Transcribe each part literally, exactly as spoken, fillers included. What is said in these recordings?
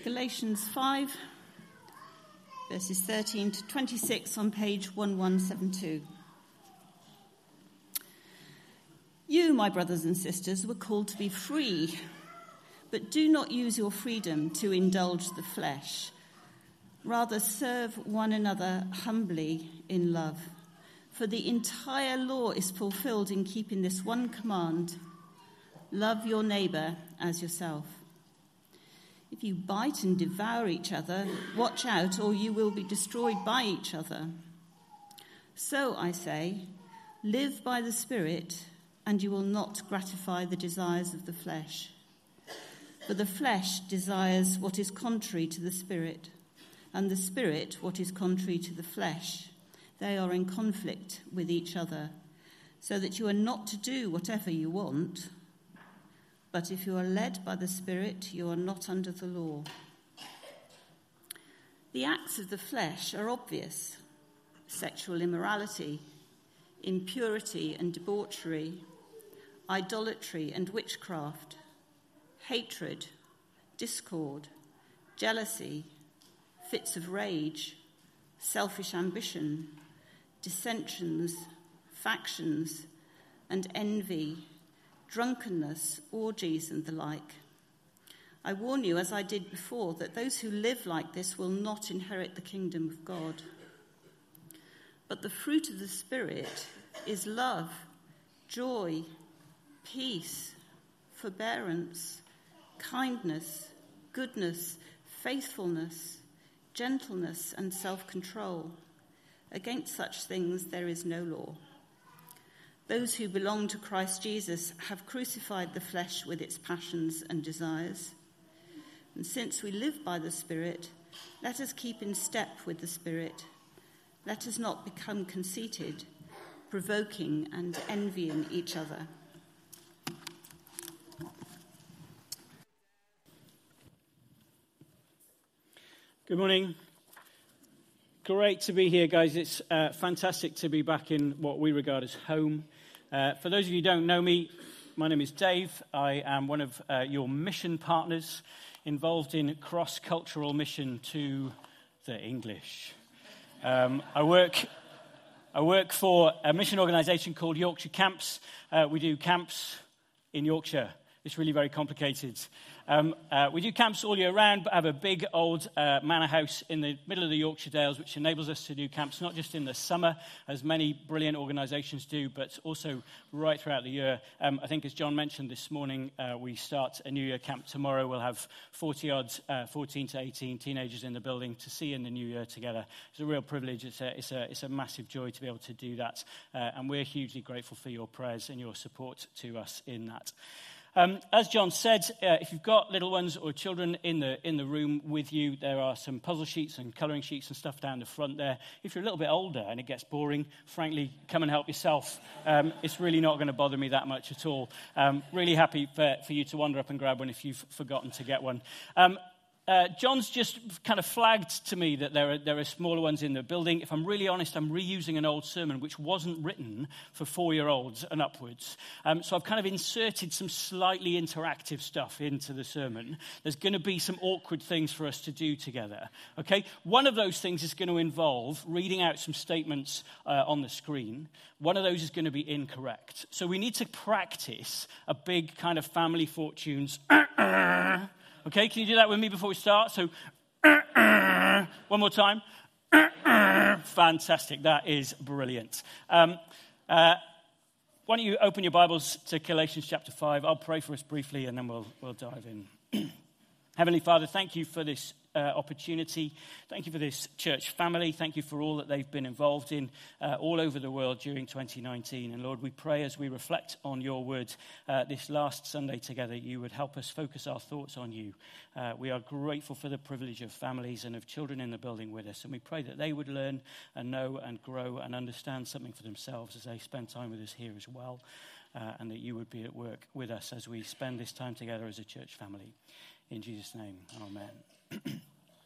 Galatians five, verses thirteen to twenty-six on page eleven seventy-two. You, my brothers and sisters, were called to be free, but do not use your freedom to indulge the flesh. Rather, serve one another humbly in love. For the entire law is fulfilled in keeping this one command: love your neighbour as yourself. If you bite and devour each other, watch out, or you will be destroyed by each other. So, I say, live by the Spirit, and you will not gratify the desires of the flesh. For the flesh desires what is contrary to the Spirit, and the Spirit what is contrary to the flesh. They are in conflict with each other, so that you are not to do whatever you want. But if you are led by the Spirit, you are not under the law. The acts of the flesh are obvious: sexual immorality, impurity and debauchery, idolatry and witchcraft, hatred, discord, jealousy, fits of rage, selfish ambition, dissensions, factions, and envy, drunkenness, orgies, and the like. I warn you, as I did before, that those who live like this will not inherit the kingdom of God. But the fruit of the Spirit is love, joy, peace, forbearance, kindness, goodness, faithfulness, gentleness, and self-control. Against such things there is no law. Those who belong to Christ Jesus have crucified the flesh with its passions and desires. And since we live by the Spirit, let us keep in step with the Spirit. Let us not become conceited, provoking and envying each other. Good morning. Great to be here, guys. It's uh, fantastic to be back in what we regard as home. Uh, for those of you who don't know me, my name is Dave. I am one of uh, your mission partners involved in cross-cultural mission to the English. Um, I work I work for a mission organisation called Yorkshire Camps. Uh, we do camps in Yorkshire. It's really very complicated. Um, uh, we do camps all year round, but have a big old uh, manor house in the middle of the Yorkshire Dales, which enables us to do camps not just in the summer, as many brilliant organisations do, but also right throughout the year. Um, I think, as John mentioned this morning, uh, we start a New Year camp tomorrow. We'll have forty-odd, uh, fourteen to eighteen teenagers in the building to see in the New Year together. It's a real privilege. It's a, it's a, it's a massive joy to be able to do that, uh, and we're hugely grateful for your prayers and your support to us in that. Um, as John said, uh, if you've got little ones or children in the in the room with you, there are some puzzle sheets and colouring sheets and stuff down the front there. If you're a little bit older and it gets boring, frankly, come and help yourself. Um, it's really not going to bother me that much at all. Um, really happy for, for you to wander up and grab one if you've forgotten to get one. Um, Uh, John's just kind of flagged to me that there are, there are smaller ones in the building. If I'm really honest, I'm reusing an old sermon which wasn't written for four-year-olds and upwards. Um, so I've kind of inserted some slightly interactive stuff into the sermon. There's going to be some awkward things for us to do together. Okay, one of those things is going to involve reading out some statements uh, on the screen. One of those is going to be incorrect. So we need to practice a big kind of family fortunes. Okay, can you do that with me before we start? So, one more time. Fantastic, that is brilliant. Um, uh, why don't you open your Bibles to Galatians chapter five. I'll pray for us briefly and then we'll, we'll dive in. Heavenly Father, thank you for this uh, opportunity. Thank you for this church family. Thank you for all that they've been involved in uh, all over the world during twenty nineteen. And Lord, we pray as we reflect on your word uh, this last Sunday together, you would help us focus our thoughts on you. Uh, we are grateful for the privilege of families and of children in the building with us. And we pray that they would learn and know and grow and understand something for themselves as they spend time with us here as well. Uh, and that you would be at work with us as we spend this time together as a church family. In Jesus' name, amen.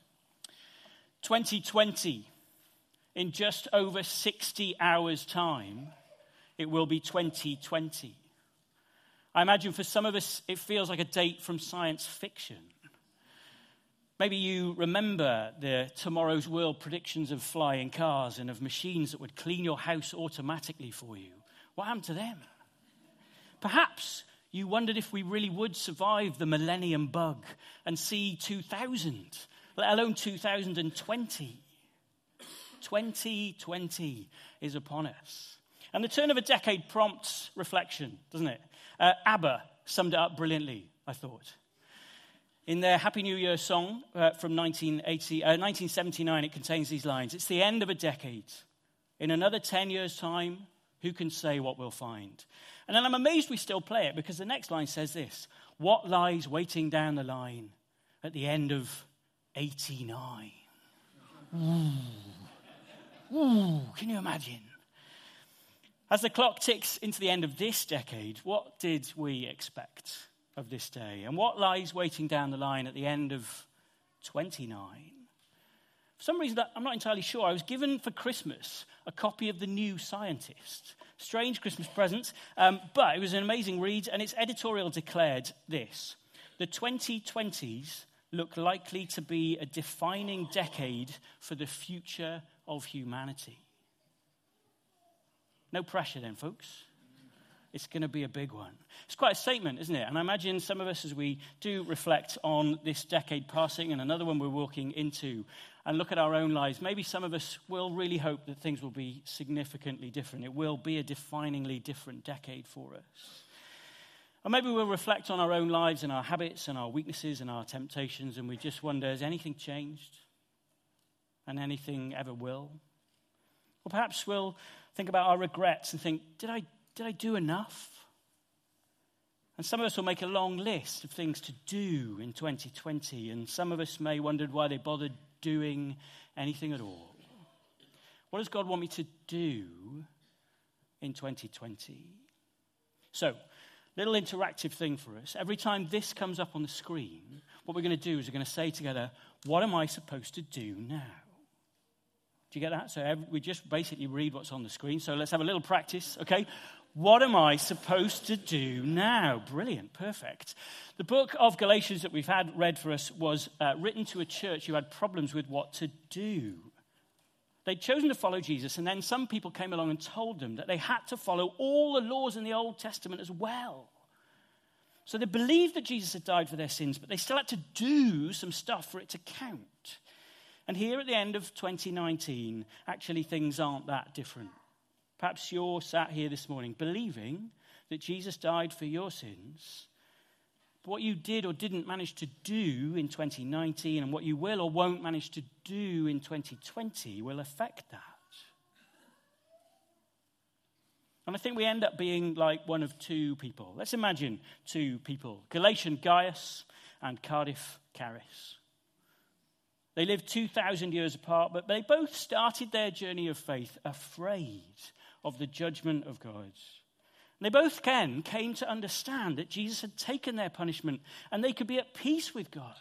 twenty twenty, in just over sixty hours' time, it will be twenty twenty. I imagine for some of us, it feels like a date from science fiction. Maybe you remember the Tomorrow's World predictions of flying cars and of machines that would clean your house automatically for you. What happened to them? Perhaps you wondered if we really would survive the millennium bug and see two thousand, let alone two thousand twenty. twenty twenty is upon us. And the turn of a decade prompts reflection, doesn't it? Uh, ABBA summed it up brilliantly, I thought. In their Happy New Year song uh, from nineteen eighty, uh, nineteen seventy-nine, it contains these lines. It's the end of a decade. In another ten years' time, who can say what we'll find? And then I'm amazed we still play it, because the next line says this: what lies waiting down the line at the end of eighty-nine? Ooh. Ooh, can you imagine? As the clock ticks into the end of this decade, what did we expect of this day? And what lies waiting down the line at the end of twenty-nine? For some reason, I'm not entirely sure. I was given for Christmas a copy of The New Scientist. Strange Christmas present, um, but it was an amazing read, and its editorial declared this: the twenty twenties look likely to be a defining decade for the future of humanity. No pressure then, folks. It's going to be a big one. It's quite a statement, isn't it? And I imagine some of us, as we do reflect on this decade passing and another one we're walking into, and look at our own lives, maybe some of us will really hope that things will be significantly different. It will be a definingly different decade for us. Or maybe we'll reflect on our own lives and our habits and our weaknesses and our temptations, and we just wonder, has anything changed? And anything ever will? Or perhaps we'll think about our regrets and think, did I, did I do enough? And some of us will make a long list of things to do in twenty twenty, and some of us may wonder why they bothered doing anything at all. What does God want me to do in twenty twenty? So, little interactive thing for us. Every time this comes up on the screen, what we're going to do is we're going to say together, what am I supposed to do now? Do you get that? So every, we just basically read what's on the screen. So let's have a little practice, okay? What am I supposed to do now? Brilliant, perfect. The book of Galatians that we've had read for us was uh, written to a church who had problems with what to do. They'd chosen to follow Jesus, and then some people came along and told them that they had to follow all the laws in the Old Testament as well. So they believed that Jesus had died for their sins, but they still had to do some stuff for it to count. And here at the end of twenty nineteen, actually things aren't that different. Perhaps you're sat here this morning believing that Jesus died for your sins, but what you did or didn't manage to do in twenty nineteen and what you will or won't manage to do in twenty twenty will affect that. And I think we end up being like one of two people. Let's imagine two people, Galatian Gaius and Cardiff Caris. They lived two thousand years apart, but they both started their journey of faith afraid of the judgment of God. And they both can, came to understand that Jesus had taken their punishment and they could be at peace with God.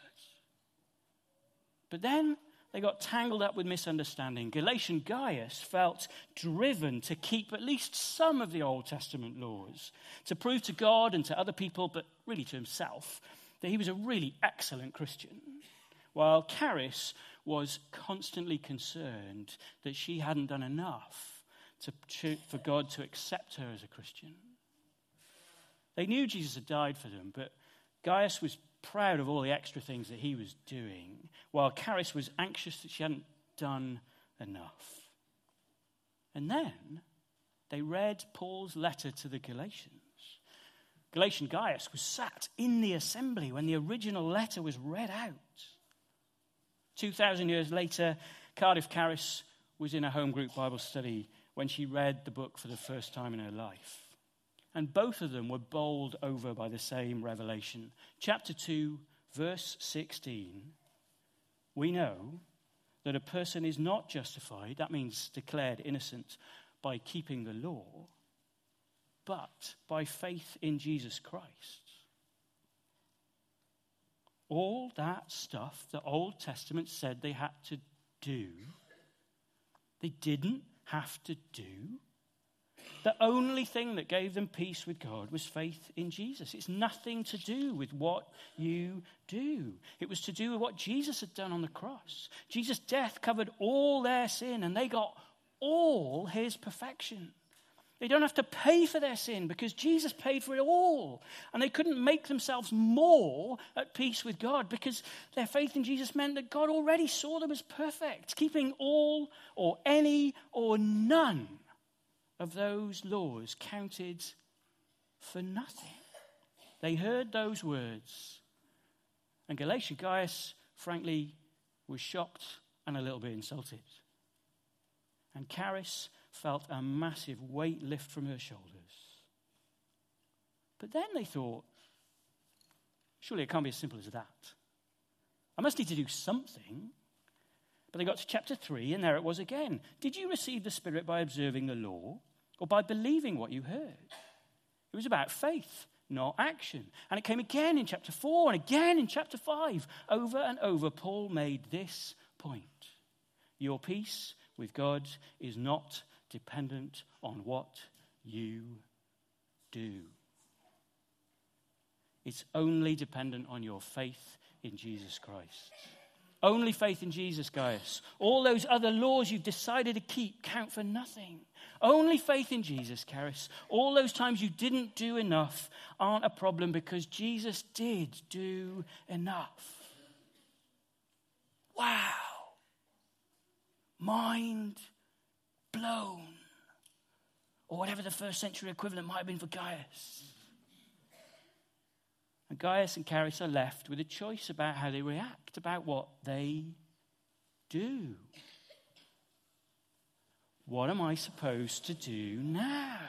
But then they got tangled up with misunderstanding. Galatian Gaius felt driven to keep at least some of the Old Testament laws, to prove to God and to other people, but really to himself, that he was a really excellent Christian. While Caris was constantly concerned that she hadn't done enough to, for God to accept her as a Christian. They knew Jesus had died for them, but Gaius was proud of all the extra things that he was doing, while Caris was anxious that she hadn't done enough. And then they read Paul's letter to the Galatians. Galatian Gaius was sat in the assembly when the original letter was read out. Two thousand years later, Cardiff Caris was in a home group Bible study when she read the book for the first time in her life. And both of them were bowled over by the same revelation. Chapter two, verse sixteen. We know that a person is not justified, that means declared innocent, by keeping the law, but by faith in Jesus Christ. All that stuff the Old Testament said they had to do, they didn't have to do The only thing that gave them peace with God was faith in Jesus. It's nothing to do with what you do. It was to do with what Jesus had done on the cross. Jesus' death covered all their sin, and they got all his perfection. They don't have to pay for their sin because Jesus paid for it all. And they couldn't make themselves more at peace with God because their faith in Jesus meant that God already saw them as perfect, keeping all or any or none of those laws counted for nothing. They heard those words. And Galatia, Gaius, frankly, was shocked and a little bit insulted. And Charis felt a massive weight lift from her shoulders. But then they thought, surely it can't be as simple as that. I must need to do something. But they got to chapter three, and there it was again. Did you receive the Spirit by observing the law or by believing what you heard? It was about faith, not action. And it came again in chapter four and again in chapter five. Over and over, Paul made this point. Your peace with God is not dependent on what you do. It's only dependent on your faith in Jesus Christ. Only faith in Jesus, Gaius. All those other laws you've decided to keep count for nothing. Only faith in Jesus, Charis. All those times you didn't do enough aren't a problem because Jesus did do enough. Wow. Mind blown. Or whatever the first century equivalent might have been for Gaius. And Gaius and Charis are left with a choice about how they react, about what they do. What am I supposed to do now?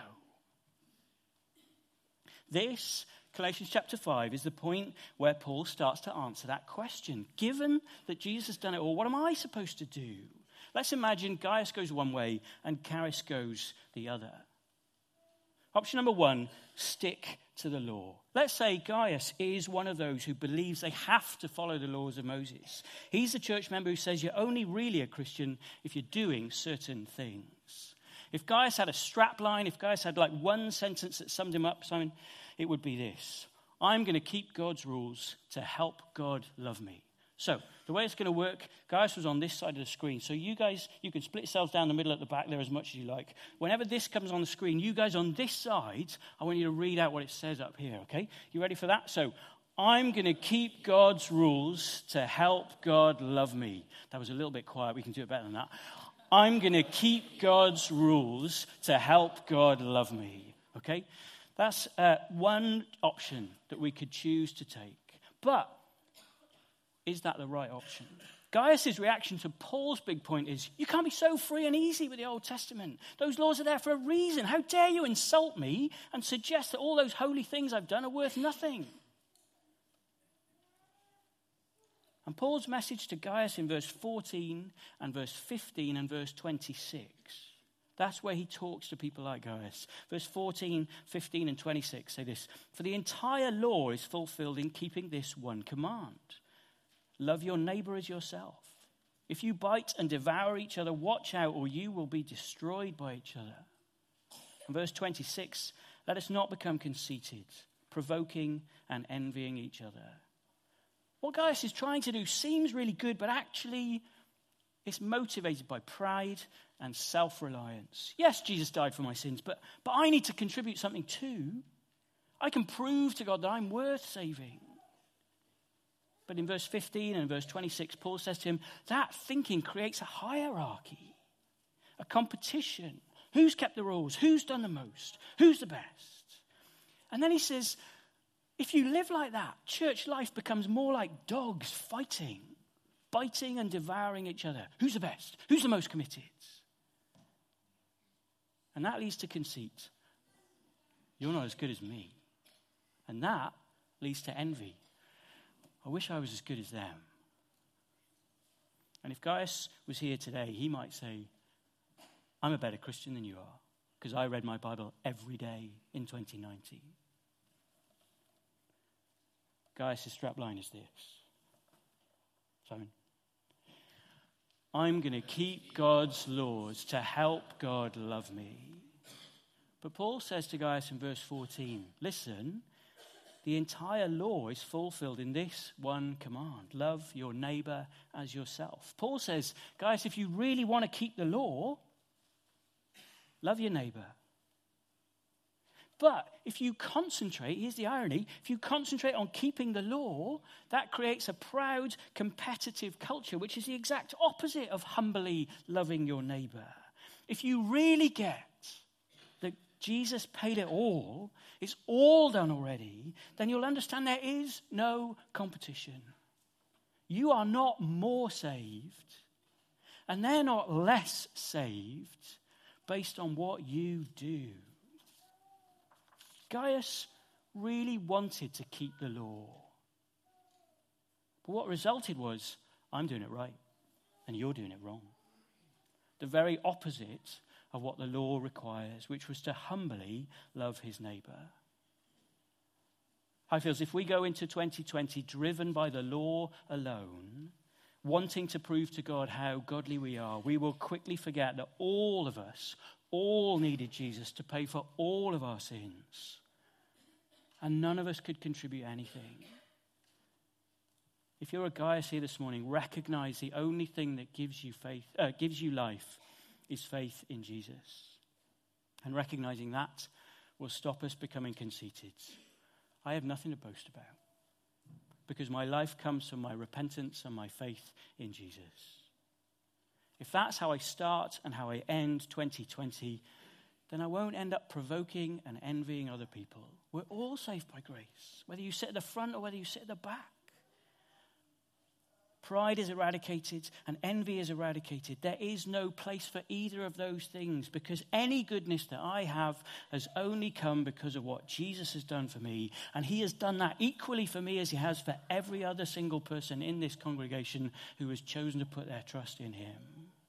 This, Galatians chapter five, is the point where Paul starts to answer that question. Given that Jesus has done it all, what am I supposed to do? Let's imagine Gaius goes one way and Charis goes the other. Option number one, stick to the law. Let's say Gaius is one of those who believes they have to follow the laws of Moses. He's the church member who says you're only really a Christian if you're doing certain things. If Gaius had a strap line, if Gaius had like one sentence that summed him up, Simon, it would be this. I'm going to keep God's rules to help God love me. So, the way it's going to work, Gaius was on this side of the screen. So you guys, you can split yourselves down the middle at the back there as much as you like. Whenever this comes on the screen, you guys on this side, I want you to read out what it says up here, okay? You ready for that? So, I'm going to keep God's rules to help God love me. That was a little bit quiet. We can do it better than that. I'm going to keep God's rules to help God love me, okay? That's uh, one option that we could choose to take. But is that the right option? Gaius' reaction to Paul's big point is, you can't be so free and easy with the Old Testament. Those laws are there for a reason. How dare you insult me and suggest that all those holy things I've done are worth nothing? And Paul's message to Gaius in verse fourteen and verse fifteen and verse twenty-six, that's where he talks to people like Gaius. Verse fourteen, fifteen and twenty-six say this, for the entire law is fulfilled in keeping this one command. Love your neighbor as yourself. If you bite and devour each other, watch out, or you will be destroyed by each other. And verse twenty-six, let us not become conceited, provoking and envying each other. What Gaius is trying to do seems really good, but actually it's motivated by pride and self-reliance. Yes, Jesus died for my sins, but, but I need to contribute something too. I can prove to God that I'm worth saving. But in verse fifteen and verse twenty-six, Paul says to him, that thinking creates a hierarchy, a competition. Who's kept the rules? Who's done the most? Who's the best? And then he says, if you live like that, church life becomes more like dogs fighting, biting and devouring each other. Who's the best? Who's the most committed? And that leads to conceit. You're not as good as me. And that leads to envy. I wish I was as good as them. And if Gaius was here today, he might say, I'm a better Christian than you are because I read my Bible every day in twenty nineteen. Gaius' strapline is this. Simon. I'm going to keep God's laws to help God love me. But Paul says to Gaius in verse fourteen, listen, the entire law is fulfilled in this one command. Love your neighbor as yourself. Paul says, guys, if you really want to keep the law, love your neighbor. But if you concentrate, here's the irony, if you concentrate on keeping the law, that creates a proud, competitive culture, which is the exact opposite of humbly loving your neighbor. If you really get that Jesus paid it all, it's all done already, then you'll understand there is no competition. You are not more saved, and they're not less saved based on what you do. Gaius really wanted to keep the law. But what resulted was, I'm doing it right, and you're doing it wrong. The very opposite of what the law requires, which was to humbly love his neighbor. I feel as if we go into twenty twenty driven by the law alone, wanting to prove to God how godly we are, we will quickly forget that all of us, all needed Jesus to pay for all of our sins. And none of us could contribute anything. If you're a Gaius here this morning, recognize the only thing that gives you faith, uh, gives you life is faith in Jesus. And recognizing that will stop us becoming conceited. I have nothing to boast about because my life comes from my repentance and my faith in Jesus. If that's how I start and how I end twenty twenty, then I won't end up provoking and envying other people. We're all saved by grace, whether you sit at the front or whether you sit at the back. Pride is eradicated and envy is eradicated. There is no place for either of those things because any goodness that I have has only come because of what Jesus has done for me. And he has done that equally for me as he has for every other single person in this congregation who has chosen to put their trust in him.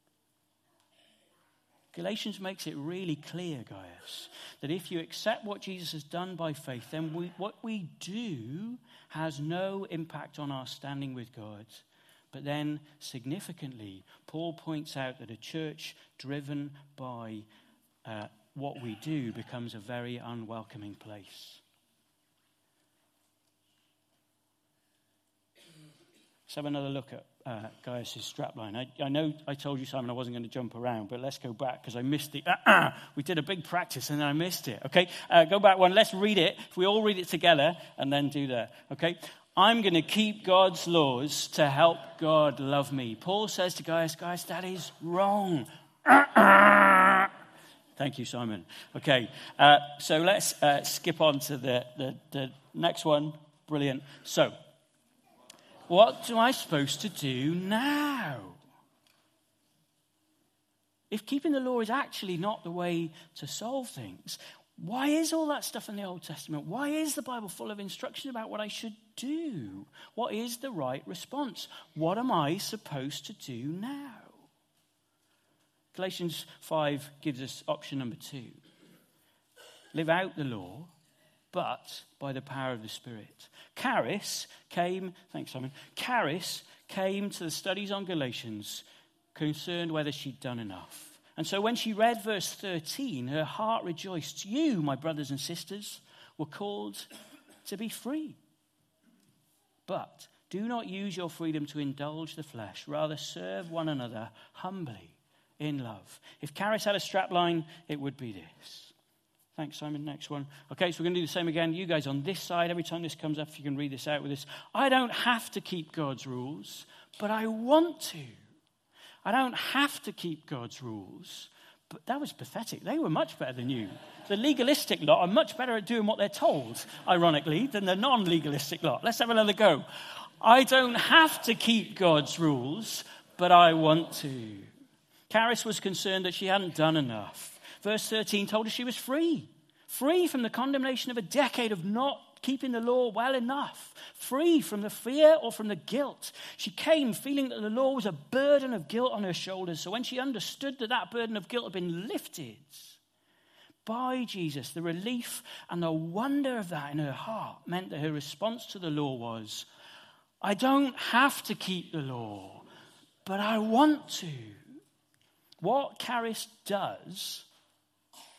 Galatians makes it really clear, Gaius, that if you accept what Jesus has done by faith, then we, what we do has no impact on our standing with God. But then, significantly, Paul points out that a church driven by uh, what we do becomes a very unwelcoming place. Let's have another look at uh, Gaius' strapline. I, I know I told you, Simon, I wasn't going to jump around, but let's go back because I missed the... Uh-uh. We did a big practice and then I missed it, okay? Uh, go back one. Let's read it. If we all read it together and then do that, okay? I'm going to keep God's laws to help God love me. Paul says to Gaius, Gaius, that is wrong. Uh-uh. Thank you, Simon. Okay, uh, so let's uh, skip on to the, the, the next one. Brilliant. So, what am I supposed to do now? If keeping the law is actually not the way to solve things, why is all that stuff in the Old Testament? Why is the Bible full of instruction about what I should do? What is the right response? What am I supposed to do now? Galatians five gives us option number two. Live out the law, but by the power of the Spirit. Charis came, thanks Simon, Charis came to the studies on Galatians concerned whether she'd done enough. And so when she read verse thirteen, her heart rejoiced. You, my brothers and sisters, were called to be free. But do not use your freedom to indulge the flesh. Rather serve one another humbly in love. If Charis had a strapline, it would be this. Thanks, Simon. Next one. Okay, so we're going to do the same again. You guys on this side, every time this comes up, if you can read this out with us. I don't have to keep God's rules, but I want to. I don't have to keep God's rules, but that was pathetic. They were much better than you. The legalistic lot are much better at doing what they're told, ironically, than the non-legalistic lot. Let's have another go. I don't have to keep God's rules, but I want to. Charis was concerned that she hadn't done enough. Verse thirteen told her she was free. Free from the condemnation of a decade of not keeping the law well enough. Free from the fear or from the guilt. She came feeling that the law was a burden of guilt on her shoulders. So when she understood that that burden of guilt had been lifted by Jesus, the relief and the wonder of that in her heart meant that her response to the law was, I don't have to keep the law, but I want to. What Charis does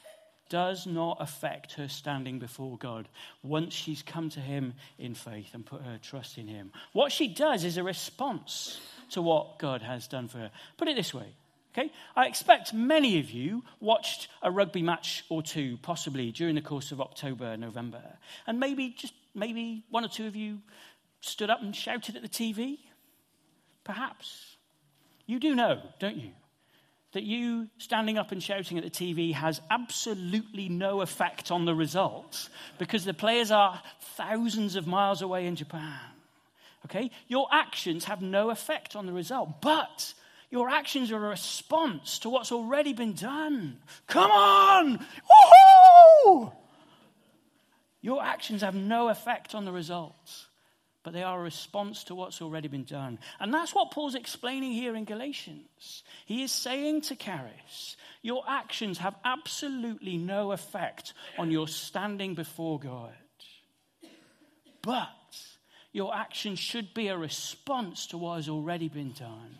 does not affect her standing before God once she's come to him in faith and put her trust in him. What she does is a response to what God has done for her. Put it this way, okay? I expect many of you watched a rugby match or two, possibly during the course of October, November. And maybe, just maybe one or two of you stood up and shouted at the T V. Perhaps. You do know, don't you, that you standing up and shouting at the T V has absolutely no effect on the results because the players are thousands of miles away in Japan. Okay? Your actions have no effect on the result, but your actions are a response to what's already been done. Come on! Woohoo! Your actions have no effect on the results, but they are a response to what's already been done. And that's what Paul's explaining here in Galatians. He is saying to Charis, your actions have absolutely no effect on your standing before God. But your actions should be a response to what has already been done.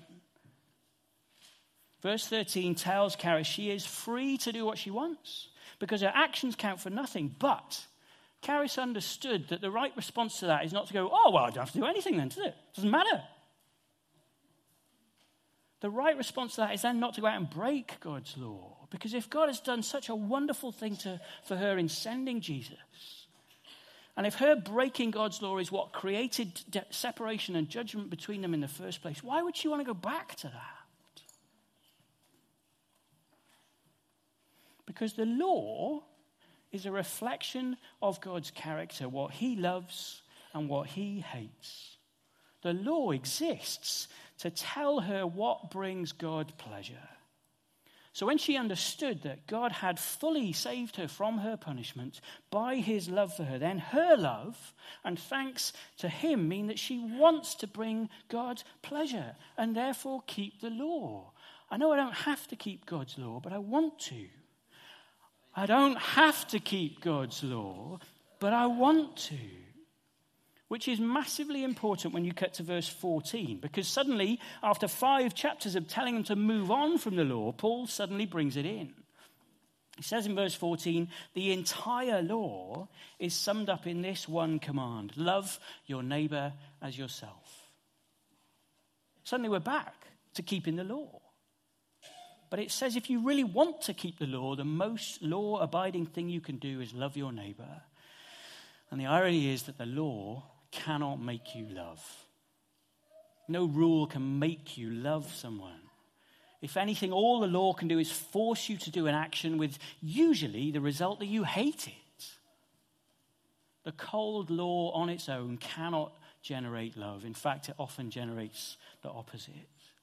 Verse thirteen tells Charis she is free to do what she wants because her actions count for nothing. But Charis understood that the right response to that is not to go, oh, well, I don't have to do anything then, does it? It doesn't matter. The right response to that is then not to go out and break God's law. Because if God has done such a wonderful thing to, for her in sending Jesus, and if her breaking God's law is what created de- separation and judgment between them in the first place, why would she want to go back to that? Because the law is a reflection of God's character, what he loves and what he hates. The law exists to tell her what brings God pleasure. So when she understood that God had fully saved her from her punishment by his love for her, then her love and thanks to him mean that she wants to bring God pleasure and therefore keep the law. I know I don't have to keep God's law, but I want to. I don't have to keep God's law, but I want to. Which is massively important when you get to verse fourteen, because suddenly, after five chapters of telling them to move on from the law, Paul suddenly brings it in. He says in verse fourteen, the entire law is summed up in this one command: love your neighbor as yourself. Suddenly we're back to keeping the law. But it says if you really want to keep the law, the most law-abiding thing you can do is love your neighbor. And the irony is that the law cannot make you love. No rule can make you love someone. If anything, all the law can do is force you to do an action with usually the result that you hate it. The cold law on its own cannot generate love. In fact, it often generates the opposite.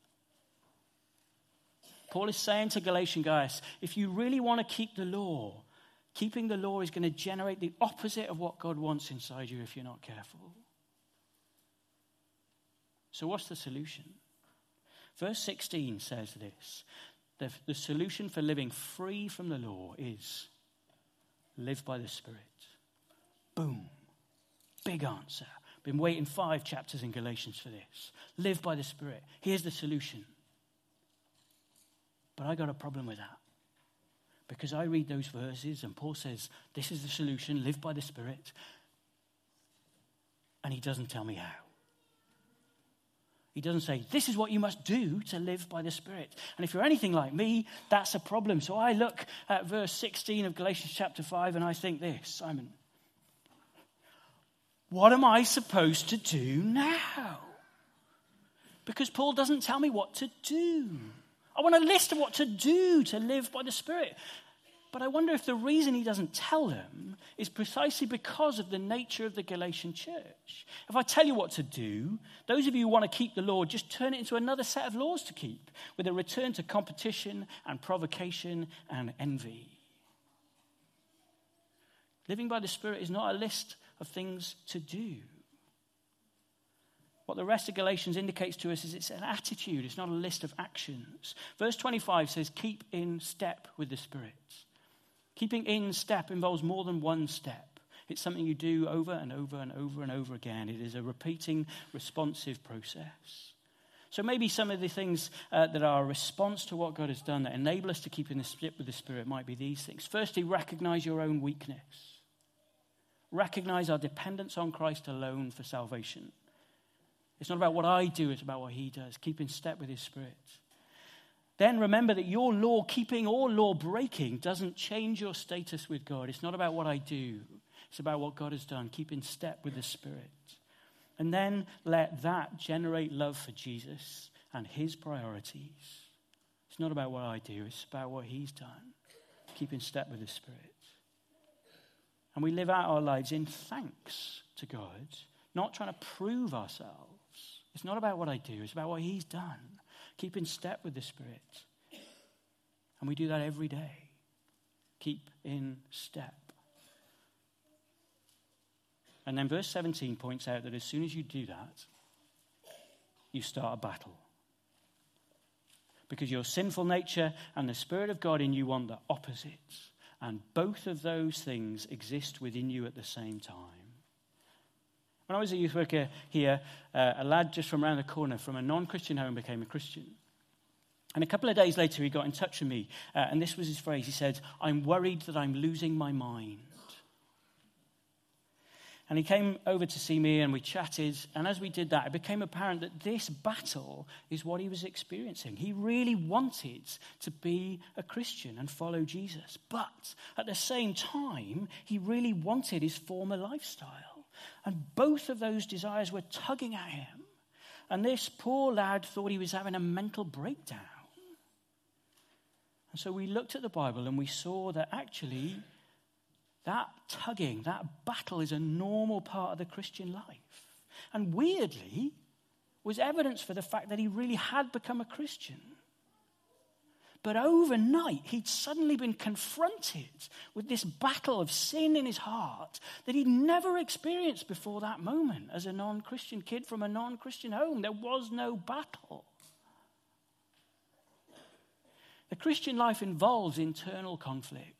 Paul is saying to Galatian guys, if you really want to keep the law, keeping the law is going to generate the opposite of what God wants inside you if you're not careful. So what's the solution? Verse sixteen says this: the, the solution for living free from the law is live by the Spirit. Boom. Big answer. Been waiting five chapters in Galatians for this. Live by the Spirit. Here's the solution. But I got a problem with that. Because I read those verses and Paul says, this is the solution, live by the Spirit. And he doesn't tell me how. He doesn't say, this is what you must do to live by the Spirit. And if you're anything like me, that's a problem. So I look at verse sixteen of Galatians chapter five and I think this: Simon, what am I supposed to do now? Because Paul doesn't tell me what to do. I want a list of what to do to live by the Spirit. But I wonder if the reason he doesn't tell them is precisely because of the nature of the Galatian church. If I tell you what to do, those of you who want to keep the law, just turn it into another set of laws to keep, with a return to competition and provocation and envy. Living by the Spirit is not a list of things to do. What the rest of Galatians indicates to us is it's an attitude. It's not a list of actions. Verse twenty-five says, keep in step with the Spirit. Keeping in step involves more than one step. It's something you do over and over and over and over again. It is a repeating, responsive process. So maybe some of the things uh, that are a response to what God has done that enable us to keep in the step with the Spirit might be these things. Firstly, recognize your own weakness. Recognize our dependence on Christ alone for salvation. It's not about what I do, it's about what he does. Keep in step with his Spirit. Then remember that your law keeping or law breaking doesn't change your status with God. It's not about what I do. It's about what God has done. Keep in step with the Spirit. And then let that generate love for Jesus and his priorities. It's not about what I do. It's about what he's done. Keep in step with the Spirit. And we live out our lives in thanks to God, not trying to prove ourselves. It's not about what I do. It's about what he's done. Keep in step with the Spirit. And we do that every day. Keep in step. And then verse seventeen points out that as soon as you do that, you start a battle. Because your sinful nature and the Spirit of God in you want the opposites. And both of those things exist within you at the same time. When I was a youth worker here, uh, a lad just from around the corner from a non-Christian home became a Christian. And a couple of days later, he got in touch with me. Uh, and this was his phrase. He said, "I'm worried that I'm losing my mind." And he came over to see me and we chatted. And as we did that, it became apparent that this battle is what he was experiencing. He really wanted to be a Christian and follow Jesus. But at the same time, he really wanted his former lifestyle. And both of those desires were tugging at him. And this poor lad thought he was having a mental breakdown. And so we looked at the Bible and we saw that actually that tugging, that battle is a normal part of the Christian life. And weirdly, was evidence for the fact that he really had become a Christian. But overnight, he'd suddenly been confronted with this battle of sin in his heart that he'd never experienced before that moment as a non-Christian kid from a non-Christian home. There was no battle. The Christian life involves internal conflict.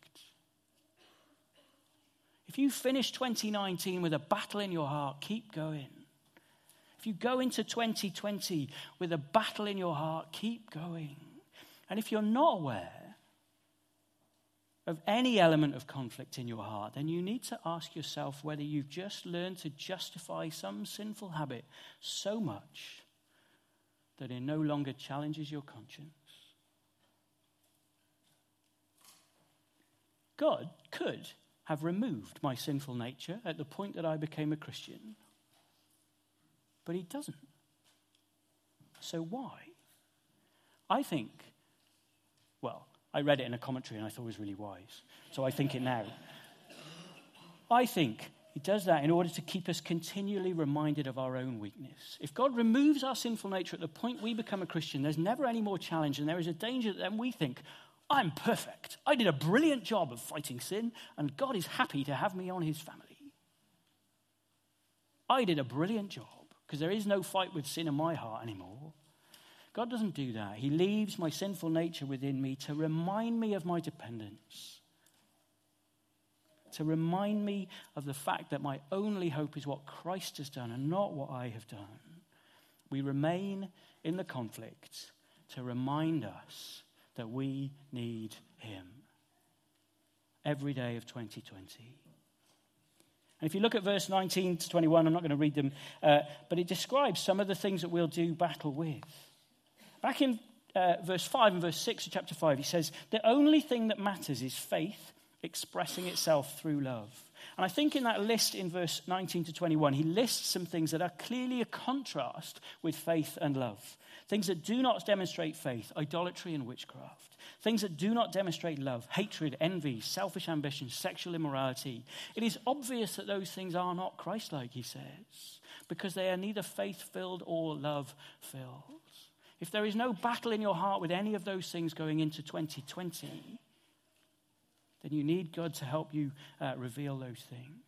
If you finish twenty nineteen with a battle in your heart, keep going. If you go into twenty twenty with a battle in your heart, keep going. And if you're not aware of any element of conflict in your heart, then you need to ask yourself whether you've just learned to justify some sinful habit so much that it no longer challenges your conscience. God could have removed my sinful nature at the point that I became a Christian. But he doesn't. So why? I think, well, I read it in a commentary and I thought it was really wise. So I think it now. I think he does that in order to keep us continually reminded of our own weakness. If God removes our sinful nature at the point we become a Christian, there's never any more challenge, and there is a danger that then we think, I'm perfect. I did a brilliant job of fighting sin, and God is happy to have me on his family. I did a brilliant job, because there is no fight with sin in my heart anymore. God doesn't do that. He leaves my sinful nature within me to remind me of my dependence, to remind me of the fact that my only hope is what Christ has done and not what I have done. We remain in the conflict to remind us that we need him every day of twenty twenty. And if you look at verse nineteen to twenty-one, I'm not going to read them, uh, but it describes some of the things that we'll do battle with. Back in uh, verse five and verse six of chapter five, he says, the only thing that matters is faith expressing itself through love. And I think in that list in verse nineteen to twenty-one, he lists some things that are clearly a contrast with faith and love. Things that do not demonstrate faith, idolatry and witchcraft. Things that do not demonstrate love, hatred, envy, selfish ambition, sexual immorality. It is obvious that those things are not Christ-like, he says, because they are neither faith-filled or love-filled. If there is no battle in your heart with any of those things going into twenty twenty, then you need God to help you uh, reveal those things.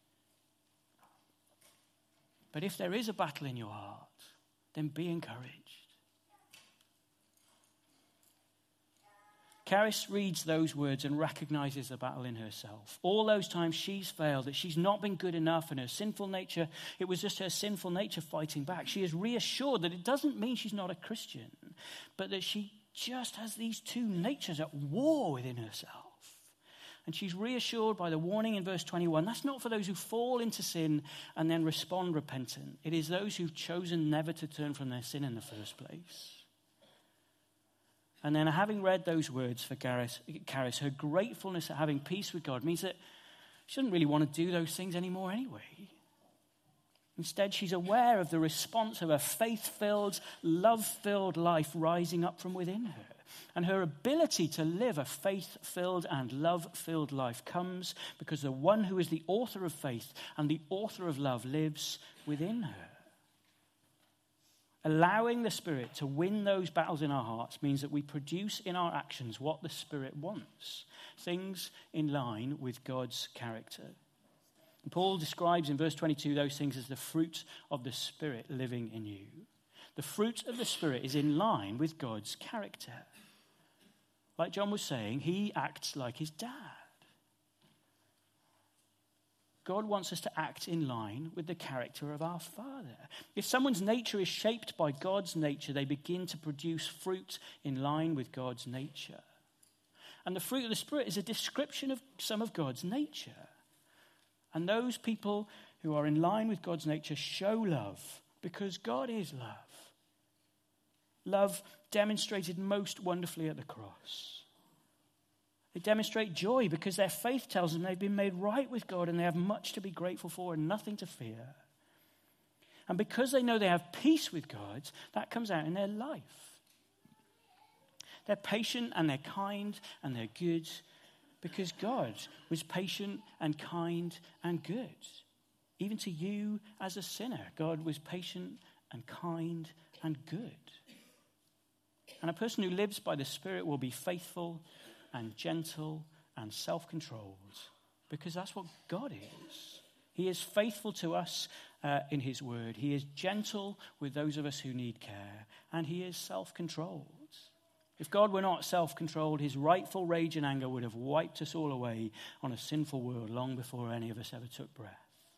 But if there is a battle in your heart, then be encouraged. Caris reads those words and recognizes the battle in herself. All those times she's failed, that she's not been good enough, and her sinful nature, it was just her sinful nature fighting back. She is reassured that it doesn't mean she's not a Christian, but that she just has these two natures at war within herself. And she's reassured by the warning in verse twenty-one. That's not for those who fall into sin and then respond repentant. It is those who've chosen never to turn from their sin in the first place. And then having read those words for Caris, Caris, her gratefulness at having peace with God means that she doesn't really want to do those things anymore anyway. Instead, she's aware of the response of a faith-filled, love-filled life rising up from within her. And her ability to live a faith-filled and love-filled life comes because the one who is the author of faith and the author of love lives within her. Allowing the Spirit to win those battles in our hearts means that we produce in our actions what the Spirit wants, things in line with God's character. And Paul describes in verse twenty-two those things as the fruit of the Spirit living in you. The fruit of the Spirit is in line with God's character. Like John was saying, he acts like his dad. God wants us to act in line with the character of our Father. If someone's nature is shaped by God's nature, they begin to produce fruit in line with God's nature. And the fruit of the Spirit is a description of some of God's nature. And those people who are in line with God's nature show love because God is love. Love demonstrated most wonderfully at the cross. They demonstrate joy because their faith tells them they've been made right with God and they have much to be grateful for and nothing to fear. And because they know they have peace with God, that comes out in their life. They're patient and they're kind and they're good because God was patient and kind and good. Even to you as a sinner, God was patient and kind and good. And a person who lives by the Spirit will be faithful and gentle and self-controlled because that's what God is. He is faithful to us uh, in his word. He is gentle with those of us who need care, and he is self-controlled. If God were not self-controlled, his rightful rage and anger would have wiped us all away on a sinful world long before any of us ever took breath.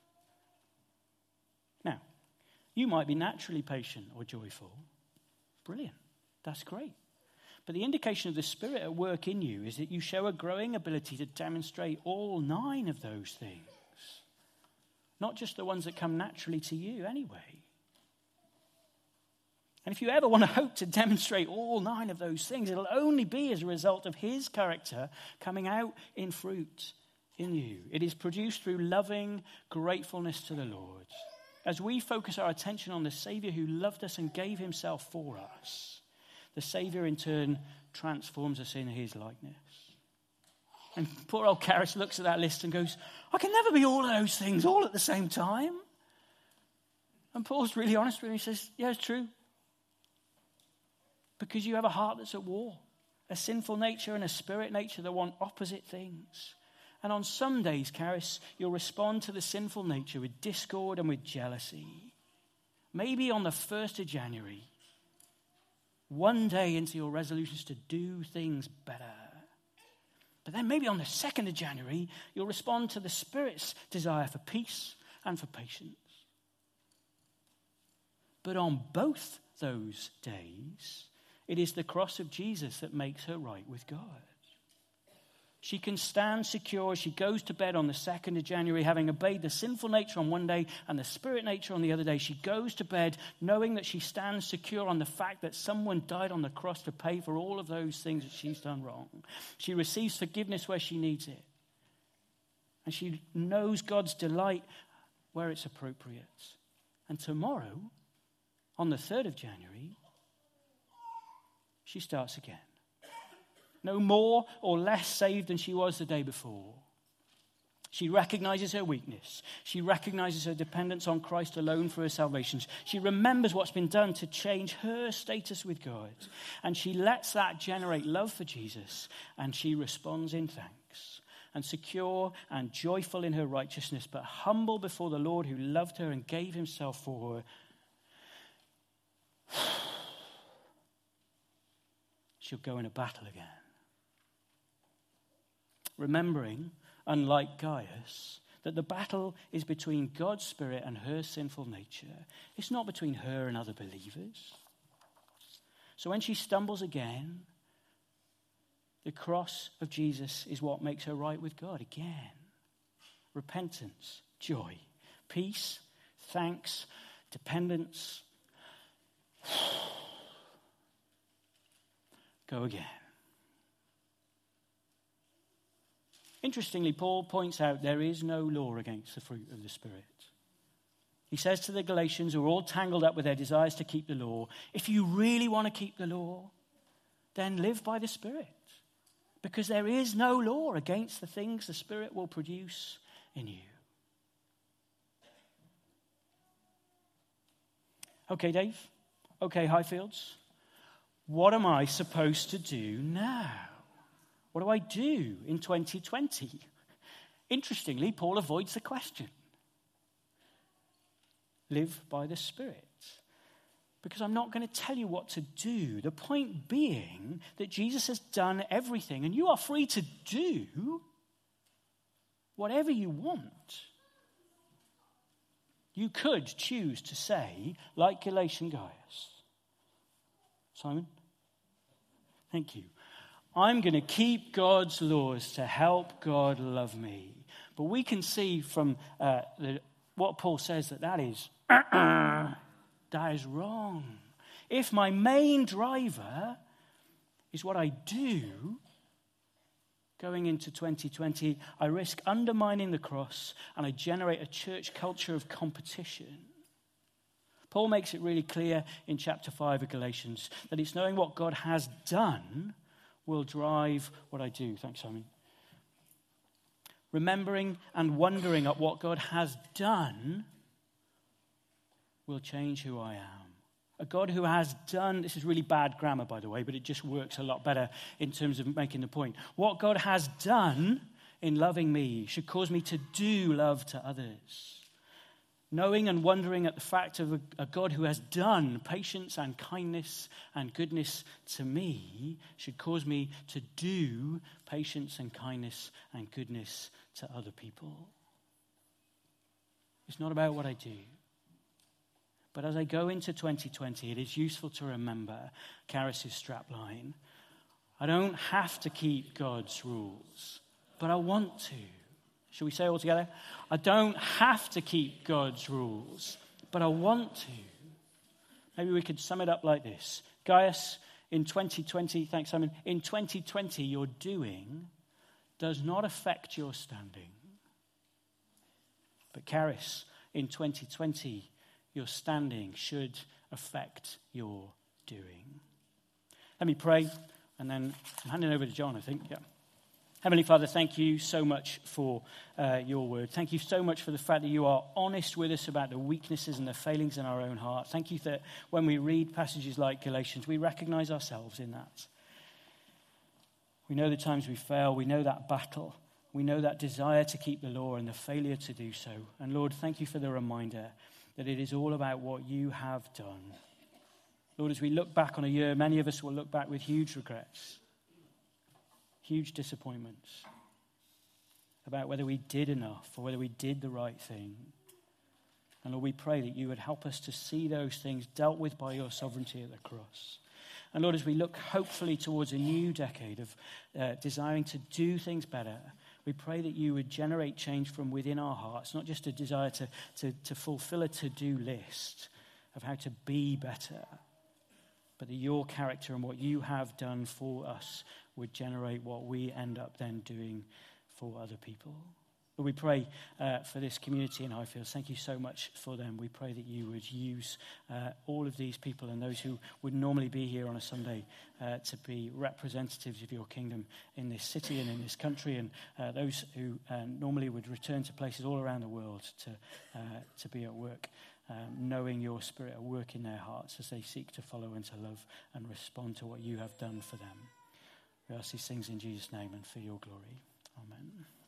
Now, you might be naturally patient or joyful. Brilliant. That's great. But the indication of the Spirit at work in you is that you show a growing ability to demonstrate all nine of those things. Not just the ones that come naturally to you anyway. And if you ever want to hope to demonstrate all nine of those things, it'll only be as a result of his character coming out in fruit in you. It is produced through loving gratefulness to the Lord. As we focus our attention on the Savior who loved us and gave himself for us, the Savior, in turn, transforms us in his likeness. And poor old Caris looks at that list and goes, I can never be all of those things all at the same time. And Paul's really honest with him. He says, yeah, it's true. Because you have a heart that's at war. A sinful nature and a spirit nature that want opposite things. And on some days, Caris, you'll respond to the sinful nature with discord and with jealousy. Maybe on the first of January, one day into your resolutions to do things better. But then maybe on the second of January, you'll respond to the Spirit's desire for peace and for patience. But on both those days, it is the cross of Jesus that makes her right with God. She can stand secure. She goes to bed on the second of January, having obeyed the sinful nature on one day and the spirit nature on the other day. She goes to bed knowing that she stands secure on the fact that someone died on the cross to pay for all of those things that she's done wrong. She receives forgiveness where she needs it. And she knows God's delight where it's appropriate. And tomorrow, on the third of January, she starts again. No more or less saved than she was the day before. She recognizes her weakness. She recognizes her dependence on Christ alone for her salvation. She remembers what's been done to change her status with God. And she lets that generate love for Jesus. And she responds in thanks. And secure and joyful in her righteousness, but humble before the Lord who loved her and gave himself for her. She'll go in a battle again. remembering, unlike Gaius, that the battle is between God's Spirit and her sinful nature. It's not between her and other believers. So when she stumbles again, the cross of Jesus is what makes her right with God again. Repentance, joy, peace, thanks, dependence. Go again. Interestingly, Paul points out there is no law against the fruit of the Spirit. He says to the Galatians, who are all tangled up with their desires to keep the law, if you really want to keep the law, then live by the Spirit. Because there is no law against the things the Spirit will produce in you. Okay, Dave. Okay, Highfields. What am I supposed to do now? What do I do in twenty twenty? Interestingly, Paul avoids the question. Live by the Spirit. Because I'm not going to tell you what to do. The point being that Jesus has done everything, and you are free to do whatever you want. You could choose to say, like Galatian Gaius, Simon, thank you. I'm going to keep God's laws to help God love me. But we can see from uh, the, what Paul says that that is, that is wrong. If my main driver is what I do, going into twenty twenty, I risk undermining the cross and I generate a church culture of competition. Paul makes it really clear in chapter five of Galatians that it's knowing what God has done will drive what I do. Thanks, Simon. Remembering and wondering at what God has done will change who I am. A God who has done, this is really bad grammar, by the way, but it just works a lot better in terms of making the point. What God has done in loving me should cause me to do love to others. Knowing and wondering at the fact of a, a God who has done patience and kindness and goodness to me should cause me to do patience and kindness and goodness to other people. It's not about what I do. But as I go into twenty twenty, it is useful to remember Karis's strapline. I don't have to keep God's rules, but I want to. Shall we say it all together? I don't have to keep God's rules, but I want to. Maybe we could sum it up like this. Gaius, in twenty twenty, thanks Simon, in twenty twenty your doing does not affect your standing. But Karis, in twenty twenty, your standing should affect your doing. Let me pray, and then I'm handing over to John, I think. Yeah. Heavenly Father, thank you so much for uh, your word. Thank you so much for the fact that you are honest with us about the weaknesses and the failings in our own heart. Thank you that when we read passages like Galatians, we recognize ourselves in that. We know the times we fail. We know that battle. We know that desire to keep the law and the failure to do so. And Lord, thank you for the reminder that it is all about what you have done. Lord, as we look back on a year, many of us will look back with huge regrets, huge disappointments about whether we did enough or whether we did the right thing. And Lord, we pray that you would help us to see those things dealt with by your sovereignty at the cross. And Lord, as we look hopefully towards a new decade of uh, desiring to do things better, we pray that you would generate change from within our hearts, not just a desire to, to, to fulfill a to-do list of how to be better, but that your character and what you have done for us would generate what we end up then doing for other people. But we pray uh, for this community in Highfields. Thank you so much for them. We pray that you would use uh, all of these people and those who would normally be here on a Sunday uh, to be representatives of your kingdom in this city and in this country, and uh, those who uh, normally would return to places all around the world to, uh, to be at work, um, knowing your Spirit at work in their hearts as they seek to follow and to love and respond to what you have done for them. We ask these things in Jesus' name and for your glory. Amen.